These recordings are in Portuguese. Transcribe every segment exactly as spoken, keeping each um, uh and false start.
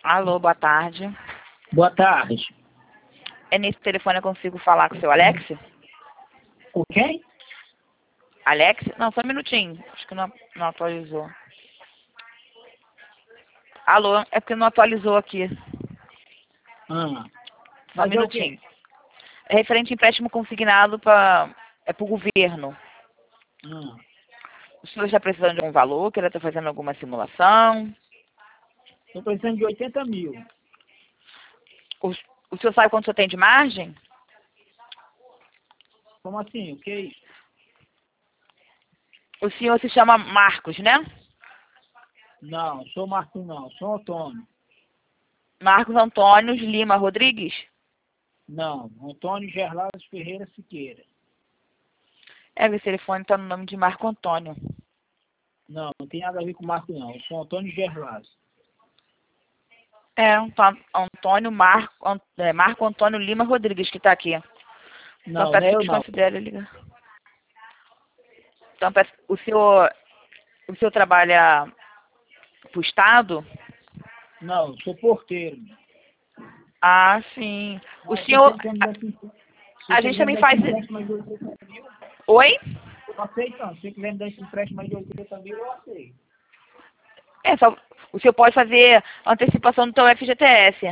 Alô, boa tarde. Boa tarde. É nesse telefone eu consigo falar com o seu Alex? Com quem? Alex? Não, só um minutinho. Acho que não, não atualizou. Alô, é porque não atualizou aqui. Ah, Só um mas é o minutinho. quê? É referente a empréstimo consignado para é para o governo. Ah, O senhor está precisando de algum valor? Quer estar fazendo alguma simulação? Estou precisando de oitenta mil. O, o senhor sabe quanto o senhor tem de margem? Como assim? O que é isso? O senhor se chama Marcos, né? Não, sou Marco não, sou Antônio. Marcos Antônio Lima Rodrigues? Não, Antônio Gerlados Ferreira Siqueira. É, esse telefone está no nome de Marco Antônio. Não, não tem nada a ver com Marco não, eu sou Antônio Gerlados. É, Anto- Antônio Marco, An- é, Marco Antônio Lima Rodrigues que está aqui. Então Não, não peço é que eu não. desconsidere ligar. Então peço, o senhor, o senhor trabalha para o Estado? Não, eu sou porteiro. Ah, sim. O Mas se senhor, você quiser me a, dar esse se a você gente quiser me também dar esse faz... empréstimo aí de oitenta mil, Oi? eu aceito não. Se você quiser me dar esse empréstimo aí de oitenta mil, eu aceito. É, só, o senhor pode fazer antecipação do seu F G T S.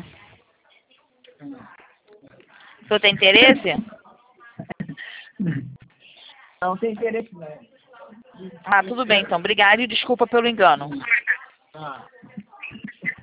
O senhor tem interesse? Não tem interesse não. Ah, tudo bem então. Obrigada e desculpa pelo engano. Ah.